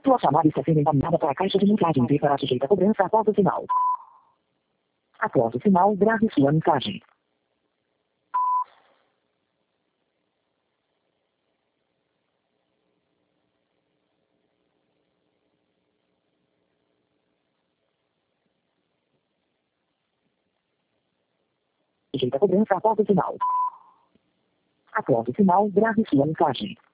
Sua chamada está sendo encaminhada para a caixa de mensagem e será sujeita a cobrança após o sinal. Após o sinal, grave sua mensagem. Sujeita a cobrança após o sinal. Após o sinal, grave sua mensagem.